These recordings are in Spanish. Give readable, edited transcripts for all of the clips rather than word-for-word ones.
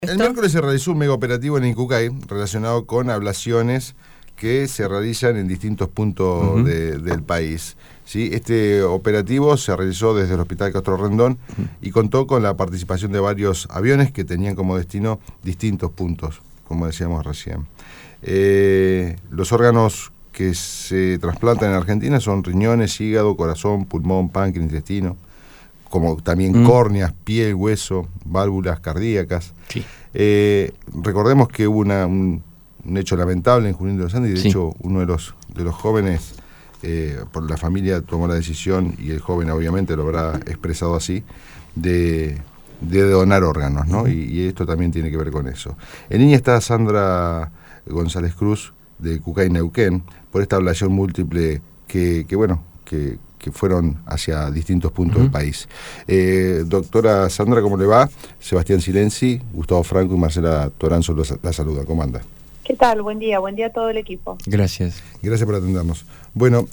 El miércoles se realizó un mega operativo en Incucay relacionado con ablaciones que se realizan en distintos puntos del país. ¿Sí? Este operativo se realizó desde el Hospital Castro Rendón y contó con la participación de varios aviones que tenían como destino distintos puntos, como decíamos recién. Los órganos que se trasplantan en Argentina son riñones, hígado, corazón, pulmón, páncreas, intestino, como también córneas, piel, hueso, válvulas cardíacas. Sí. Recordemos que hubo un hecho lamentable en Junín de los Andes y de hecho uno de los jóvenes, por la familia tomó la decisión, y el joven obviamente lo habrá expresado así, de donar órganos, ¿no? Y esto también tiene que ver con eso. En línea está Sandra González Cruz, de Cucay, Neuquén, por esta ablación múltiple que fueron hacia distintos puntos del país. Doctora Sandra, ¿cómo le va? Sebastián Silenzi, Gustavo Franco y Marcela Toranzo la saludan. ¿Cómo anda? ¿Qué tal? Buen día a todo el equipo. Gracias. Gracias por atendernos. Bueno,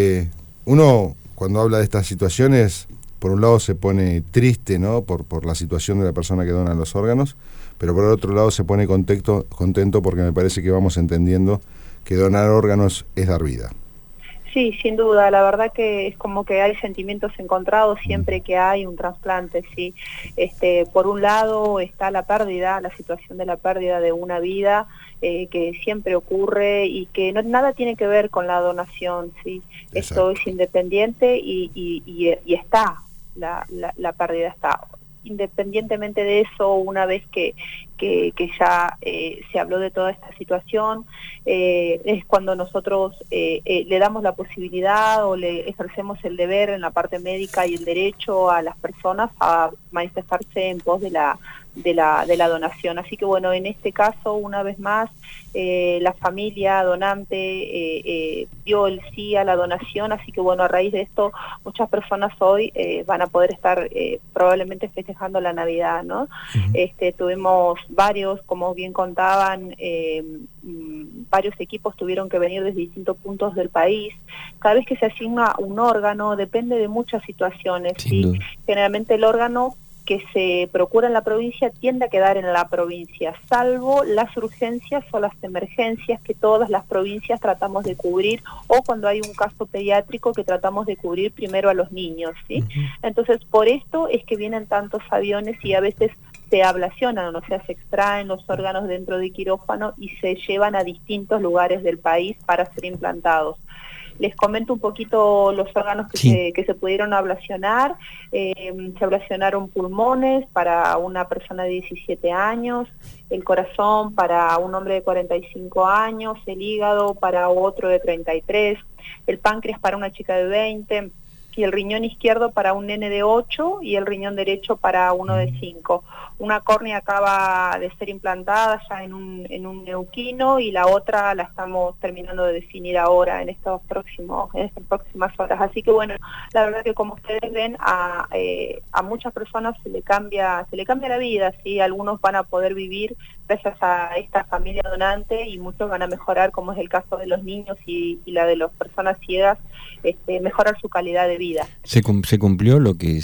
uno cuando habla de estas situaciones, por un lado se pone triste, ¿no? por la situación de la persona que dona los órganos, pero por el otro lado se pone contento porque me parece que vamos entendiendo que donar órganos es dar vida. Sí, sin duda, la verdad que es como que hay sentimientos encontrados siempre que hay un trasplante, ¿sí? Por un lado está la situación de la pérdida de una vida, que siempre ocurre y que nada tiene que ver con la donación, ¿sí? Esto es independiente y está, la pérdida está. Independientemente de eso, una vez que ya se habló de toda esta situación, es cuando nosotros le damos la posibilidad o le ejercemos el deber en la parte médica y el derecho a las personas a manifestarse en pos de la donación. Así que bueno, en este caso, una vez más, la familia donante dio el sí a la donación, así que bueno, a raíz de esto muchas personas hoy van a poder estar probablemente festejando la Navidad, ¿no? Tuvimos varios, como bien contaban, varios equipos tuvieron que venir desde distintos puntos del país. Cada vez que se asigna un órgano depende de muchas situaciones, ¿sí? Generalmente el órgano que se procura en la provincia tiende a quedar en la provincia, salvo las urgencias o las emergencias que todas las provincias tratamos de cubrir, o cuando hay un caso pediátrico que tratamos de cubrir primero a los niños, ¿sí? Entonces, por esto es que vienen tantos aviones y a veces se ablacionan, o sea, se extraen los órganos dentro de quirófano y se llevan a distintos lugares del país para ser implantados. Les comento un poquito los órganos que se pudieron ablacionar. Se ablacionaron pulmones para una persona de 17 años, el corazón para un hombre de 45 años, el hígado para otro de 33, el páncreas para una chica de 20, y el riñón izquierdo para un nene de 8 y el riñón derecho para uno de 5. Una córnea acaba de ser implantada ya en un neuquino y la otra la estamos terminando de definir ahora en estas próximas horas. Así que bueno, la verdad que como ustedes ven, a muchas personas se le cambia la vida, ¿sí? Algunos van a poder vivir gracias a esta familia donante y muchos van a mejorar, como es el caso de los niños y la de las personas ciegas, mejorar su calidad de vida. Se cumplió lo que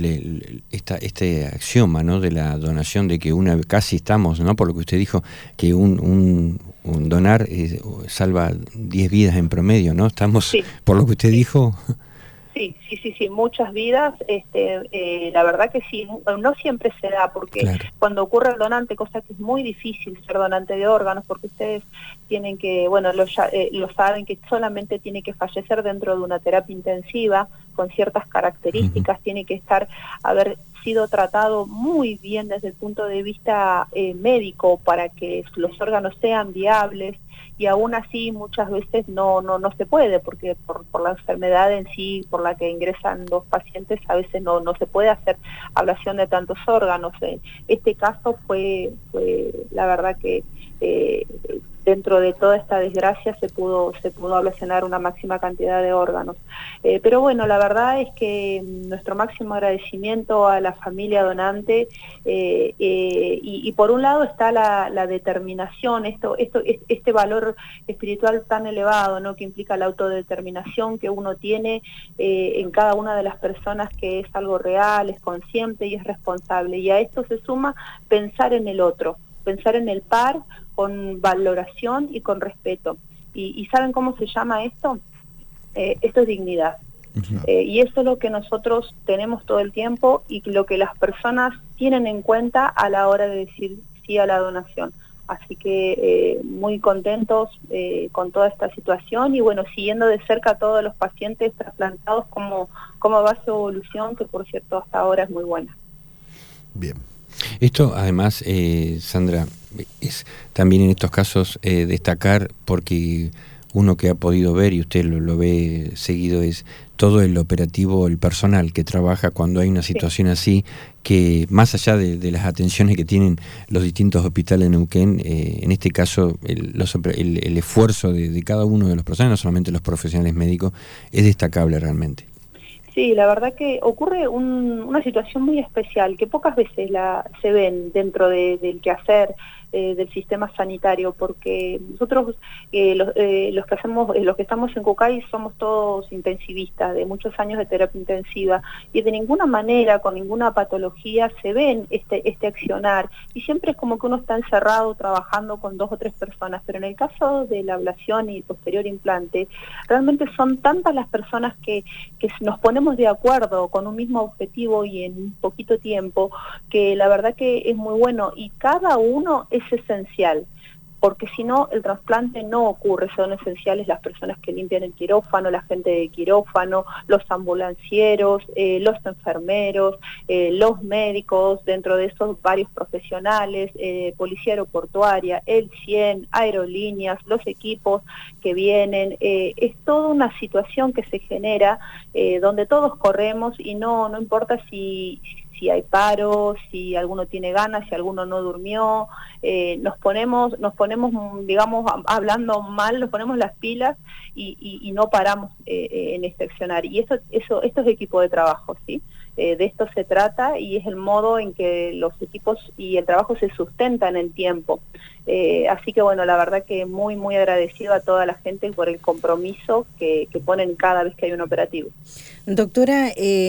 este axioma, ¿no?, de la donación, de que casi estamos, ¿no?, por lo que usted dijo, que un donar salva 10 vidas en promedio, ¿no? Estamos, por lo que usted dijo. Sí, muchas vidas, la verdad que sí, no siempre se da, porque cuando ocurre el donante, cosa que es muy difícil ser donante de órganos, porque ustedes tienen que, bueno, lo saben, que solamente tiene que fallecer dentro de una terapia intensiva, con ciertas características, tiene que haber sido tratado muy bien desde el punto de vista médico para que los órganos sean viables, y aún así muchas veces no se puede, porque por la enfermedad en sí por la que ingresan los pacientes, a veces no se puede hacer ablación de tantos órganos. Este caso fue la verdad que dentro de toda esta desgracia se pudo almacenar una máxima cantidad de órganos. Pero bueno, la verdad es que nuestro máximo agradecimiento a la familia donante, y por un lado está la determinación, este valor espiritual tan elevado, ¿no?, que implica la autodeterminación que uno tiene en cada una de las personas, que es algo real, es consciente y es responsable. Y a esto se suma pensar en el otro, pensar en el par con valoración y con respeto. ¿Y saben cómo se llama esto? Esto es dignidad. Y eso es lo que nosotros tenemos todo el tiempo y lo que las personas tienen en cuenta a la hora de decir sí a la donación. Así que muy contentos con toda esta situación y bueno, siguiendo de cerca a todos los pacientes trasplantados, cómo va su evolución, que por cierto hasta ahora es muy buena. Bien. Esto además, Sandra, es también en estos casos destacar, porque uno que ha podido ver, y usted lo ve seguido, es todo el operativo, el personal que trabaja cuando hay una situación así, que más allá de las atenciones que tienen los distintos hospitales de Neuquén, en este caso el esfuerzo de cada uno de los profesionales, no solamente los profesionales médicos, es destacable realmente. Sí, la verdad que ocurre una situación muy especial que pocas veces se ven dentro del quehacer del sistema sanitario, porque nosotros los que estamos en Cucay somos todos intensivistas de muchos años de terapia intensiva y de ninguna manera, con ninguna patología se ven este accionar, y siempre es como que uno está encerrado trabajando con 2 o 3 personas, pero en el caso de la ablación y posterior implante realmente son tantas las personas que nos ponemos de acuerdo con un mismo objetivo y en un poquito tiempo, que la verdad que es muy bueno, y cada uno es esencial, porque si no el trasplante no ocurre. Son esenciales las personas que limpian el quirófano, la gente de quirófano, los ambulancieros, los enfermeros, los médicos, dentro de esos varios profesionales, policía aeroportuaria, el 100, aerolíneas, los equipos que vienen. Es toda una situación que se genera donde todos corremos y no importa si hay paro, si alguno tiene ganas, si alguno no durmió, nos ponemos, digamos, hablando mal, nos ponemos las pilas y no paramos en este accionar. Y esto es equipo de trabajo, ¿sí? De esto se trata, y es el modo en que los equipos y el trabajo se sustenta en el tiempo. Así que bueno, la verdad que muy muy agradecido a toda la gente por el compromiso que ponen cada vez que hay un operativo. Doctora,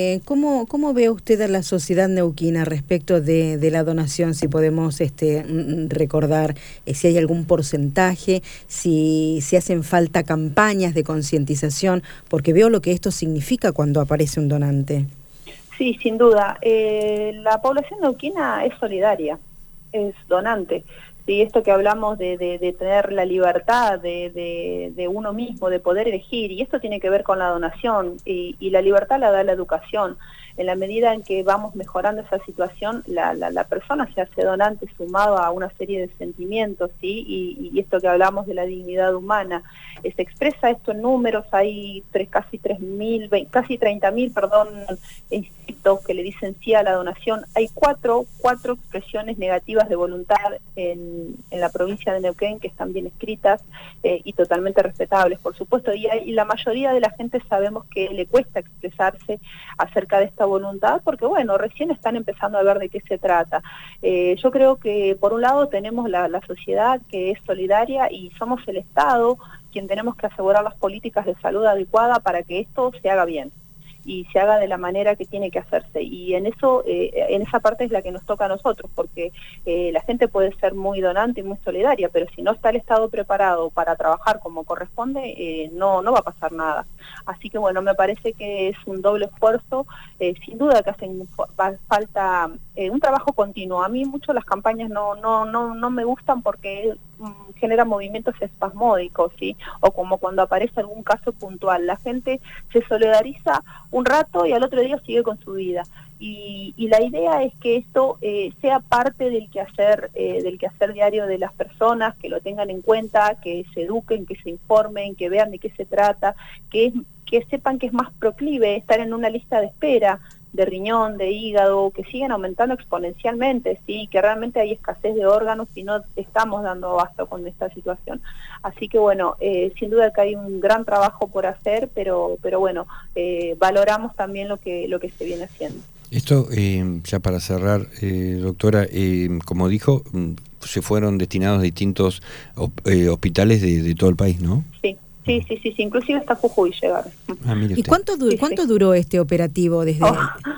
¿cómo ve usted a la sociedad neuquina respecto de la donación? Si podemos recordar si hay algún porcentaje, si hacen falta campañas de concientización, porque veo lo que esto significa cuando aparece un donante. Sí, sin duda. La población neuquina es solidaria, es donante. Sí, esto que hablamos de tener la libertad de uno mismo, de poder elegir, y esto tiene que ver con la donación, y la libertad la da la educación. En la medida en que vamos mejorando esa situación, la persona se hace donante sumado a una serie de sentimientos, ¿sí? Y esto que hablamos de la dignidad humana, se expresa esto en números. Hay casi 30.000, inscritos que le dicen sí a la donación. Hay cuatro expresiones negativas de voluntad en la provincia de Neuquén que están bien escritas y totalmente respetables, por supuesto, y la mayoría de la gente sabemos que le cuesta expresarse acerca de esta voluntad, porque bueno, recién están empezando a ver de qué se trata. Yo creo que por un lado tenemos la sociedad que es solidaria, y somos el Estado quien tenemos que asegurar las políticas de salud adecuada para que esto se haga bien y se haga de la manera que tiene que hacerse, y en eso, en esa parte es la que nos toca a nosotros, porque la gente puede ser muy donante y muy solidaria, pero si no está el Estado preparado para trabajar como corresponde, no va a pasar nada. Así que bueno, me parece que es un doble esfuerzo, sin duda que hacen falta un trabajo continuo. A mí mucho las campañas no me gustan porque genera movimientos espasmódicos, ¿sí? O como cuando aparece algún caso puntual, la gente se solidariza un rato y al otro día sigue con su vida. Y la idea es que esto sea parte del quehacer diario de las personas, que lo tengan en cuenta, que se eduquen, que se informen, que vean de qué se trata, que sepan que es más proclive estar en una lista de espera riñón, de hígado, que siguen aumentando exponencialmente, sí, que realmente hay escasez de órganos y no estamos dando abasto con esta situación. Así que bueno, sin duda que hay un gran trabajo por hacer, pero bueno, valoramos también lo que se viene haciendo. Esto, ya para cerrar, doctora, como dijo, se fueron destinados a distintos hospitales de todo el país, ¿no? Sí. Sí, inclusive hasta Jujuy llegaron. ¿Y cuánto duró este operativo desde...?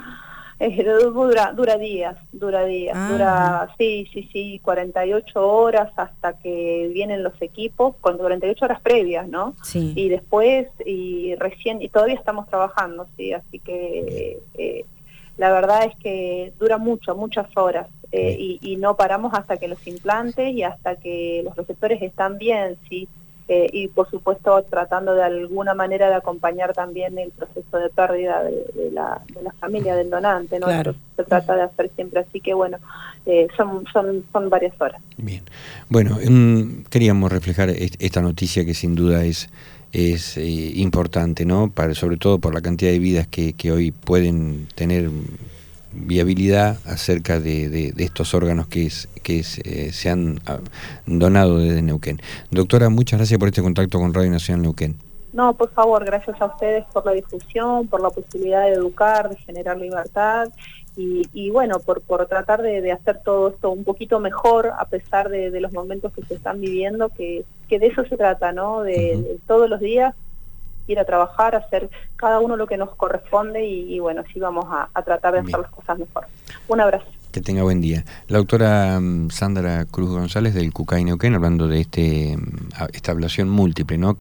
Dura días, dura 48 horas hasta que vienen los equipos, con 48 horas previas, ¿no? Sí. Y después, y todavía estamos trabajando, sí, así que la verdad es que dura muchas horas, y no paramos hasta que los implantes y hasta que los receptores están bien, sí. Y por supuesto tratando de alguna manera de acompañar también el proceso de pérdida de la familia del donante, ¿no? Claro. Eso se trata de hacer siempre, así que bueno, son varias horas. Bien, bueno, queríamos reflejar esta noticia que sin duda es importante, ¿no? Sobre todo por la cantidad de vidas que hoy pueden tener viabilidad acerca de estos órganos que se han donado desde Neuquén. Doctora, muchas gracias por este contacto con Radio Nacional Neuquén. No, por favor, gracias a ustedes por la difusión, por la posibilidad de educar, de generar libertad y bueno, por tratar de hacer todo esto un poquito mejor a pesar de los momentos que se están viviendo, que de eso se trata, ¿no? De todos los días ir a trabajar, hacer cada uno lo que nos corresponde y bueno, sí vamos a tratar de hacer las cosas mejor. Un abrazo. Que tenga buen día. La doctora Sandra Cruz González del CUCAI Neuquén, hablando de esta ablación múltiple, ¿no?